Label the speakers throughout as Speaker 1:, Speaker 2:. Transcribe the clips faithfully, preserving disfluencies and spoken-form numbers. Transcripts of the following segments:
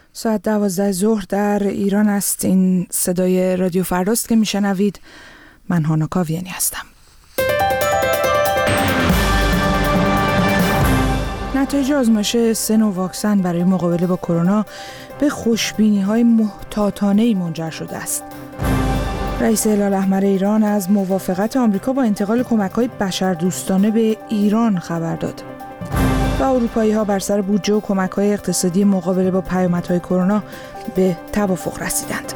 Speaker 1: ساعت دوازده ظهر در ایران است. این صدای رادیو فرداست که میشنوید. من هانا کاویانی هستم. نتایج آزمایش سه نوع واکسن برای مقابله با کرونا به خوشبینی‌های محتاطانه‌ای منجر شده است. رئیس هلال احمر ایران از موافقت آمریکا با انتقال کمک‌های بشردوستانه به ایران خبر داد. و اروپایی‌ها بر سر بودجه و کمک‌های اقتصادی مقابله با پیامدهای کرونا به توافق رسیدند.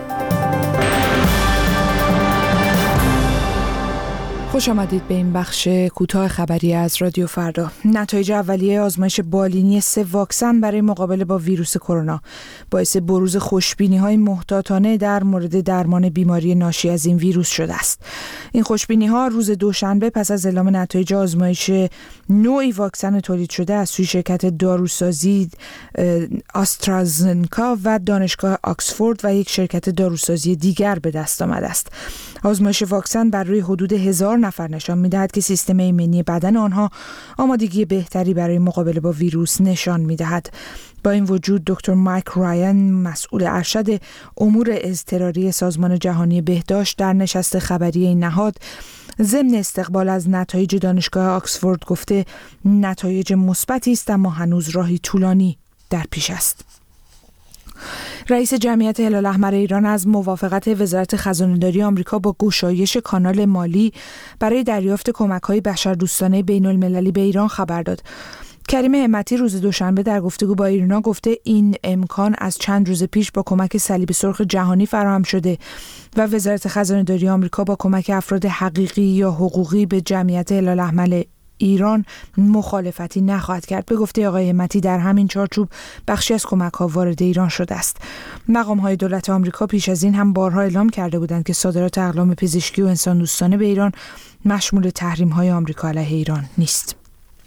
Speaker 1: خوش آمدید به این بخش کوتاه خبری از رادیو فردا. نتایج اولیه آزمایش بالینی سه واکسن برای مقابله با ویروس کرونا باعث بروز خوشبینی‌های محتاطانه در مورد درمان بیماری ناشی از این ویروس شده است. این خوشبینی‌ها روز دوشنبه پس از اعلام نتایج آزمایش نوعی واکسن تولید شده از سوی شرکت داروسازی آسترازنکا و دانشگاه آکسفورد و یک شرکت داروسازی دیگر به دست آمده است. آزمایش واکسن بر روی حدود هزار نفر نشان می‌دهد که سیستم ایمنی بدن آنها آمادگی بهتری برای مقابله با ویروس نشان می‌دهد. با این وجود دکتر مایک رایان، مسئول ارشد امور اضطراری سازمان جهانی بهداشت، در نشست خبری این نهاد ضمن استقبال از نتایج دانشگاه آکسفورد گفته نتایج مثبتی است اما هنوز راهی طولانی در پیش است. رئیس جمعیت هلال احمر ایران از موافقت وزارت خزانه‌داری آمریکا با گشایش کانال مالی برای دریافت کمک‌های بشردوستانه بین‌المللی به ایران خبر داد. کریم همتی روز دوشنبه در گفتگو با ایرنا گفته این امکان از چند روز پیش با کمک صلیب سرخ جهانی فراهم شده و وزارت خزانه‌داری آمریکا با کمک افراد حقیقی یا حقوقی به جمعیت هلال احمر ایران مخالفتی نخواهد کرد. به گفته آقای همتی در همین چارچوب بخشی از کمک‌ها وارد ایران شده است. مقام‌های دولت آمریکا پیش از این هم بارها اعلام کرده بودند که صادرات اقلام پزشکی و انسان دوستانه به ایران مشمول تحریم‌های آمریکا علیه ایران نیست.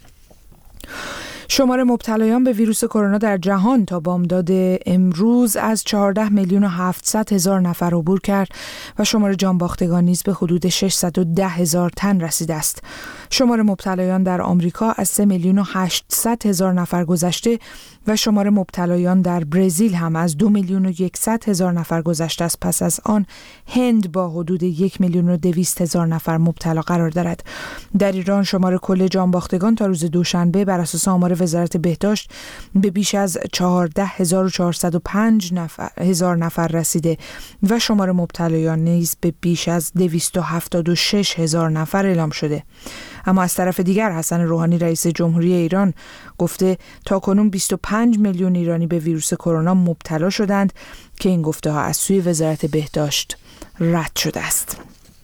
Speaker 1: شمار مبتلایان به ویروس کرونا در جهان تا بامداد امروز از چهارده میلیون و هفتصد هزار نفر عبور کرد و شمار جانباختگان نیز به حدود ششصد و ده هزار تن رسیده است. شمار مبتلایان در آمریکا از سه میلیون و هشتصد هزار نفر گذشته و شمار مبتلایان در برزیل هم از دو میلیون و صد هزار نفر گذشته است. پس از آن هند با حدود یک میلیون و دویست هزار نفر مبتلا قرار دارد. در ایران شمار کل جانباختگان تا روز دوشنبه بر اساس آمار وزارت بهداشت به بیش از چهارده هزار و چهارصد و پنج نفر هزار نفر رسیده و شمار مبتلایان نیز به بیش از دویست و هفتاد و شش هزار نفر اعلام شده. اما از طرف دیگر حسن روحانی رئیس جمهوری ایران گفته تاکنون بیست و پنج میلیون ایرانی به ویروس کرونا مبتلا شدند که این گفته ها از سوی وزارت بهداشت رد شده است.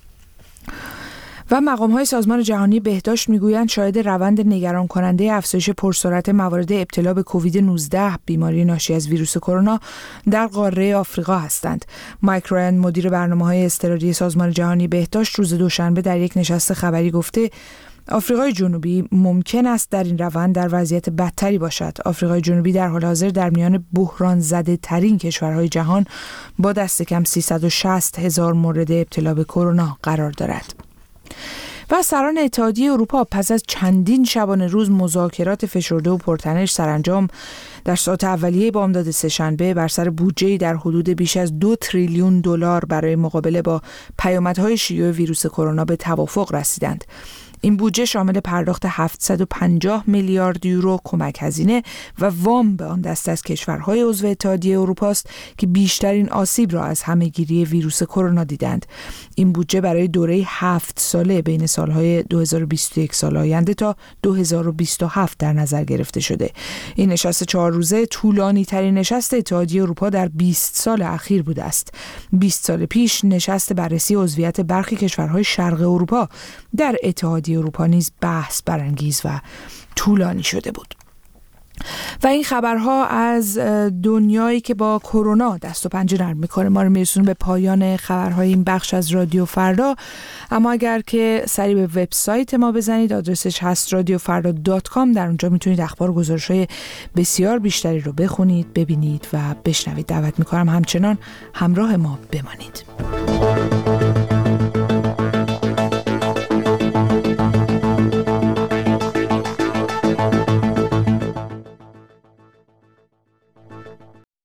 Speaker 1: و مقام‌های سازمان جهانی بهداشت میگویند شاهد روند نگران کننده افزایش پرسرعت موارد ابتلا به کووید نوزده بیماری ناشی از ویروس کرونا در قاره آفریقا هستند. مایک رایان مدیر برنامه‌های اضطراری سازمان جهانی بهداشت روز دوشنبه در یک نشست خبری گفته آفریقای جنوبی ممکن است در این روند در وضعیت بدتری باشد. آفریقای جنوبی در حال حاضر در میان بحران زده ترین کشورهای جهان با دست کم سیصد و شصت هزار مورد ابتلا به کرونا قرار دارد. و سران اتحادیه اروپا پس از چندین شبانه روز مذاکرات فشرده و پرتنش سرانجام در ساعت اولیه بامداد سه‌شنبه بر سر بودجه‌ای در حدود بیش از دو تریلیون دلار برای مقابله با پیامدهای شیوع ویروس کرونا به توافق رسیدند. این بودجه شامل پرداخت هفتصد و پنجاه میلیارد یورو کمک هزینه و وام به آن دسته از کشورهای عضو اتحادیه اروپا است که بیشترین آسیب را از همه‌گیری ویروس کرونا دیدند. این بودجه برای دوره هفت ساله بین سالهای دو هزار و بیست و یک سال آینده تا دو هزار و بیست و هفت در نظر گرفته شده. این نشست چهار روزه طولانی ترین نشست اتحادیه اروپا در بیست سال اخیر بوده است. بیست سال پیش نشست بررسی عضویت برخی کشورهای شرق اروپا در اتحادیه اروپا نیز بحث برانگیز و طولانی شده بود. و این خبرها از دنیایی که با کرونا دست و پنجه نرم میکنه ما رو میرسونه به پایان خبرهای این بخش از رادیو فردا. اما اگر که سری به وبسایت ما بزنید، آدرسش هست رادیو فردا دات کام، در اونجا میتونید اخبار و گزارش‌های بسیار بیشتری رو بخونید، ببینید و بشنوید. دعوت میکنم همچنان همراه ما بمانید.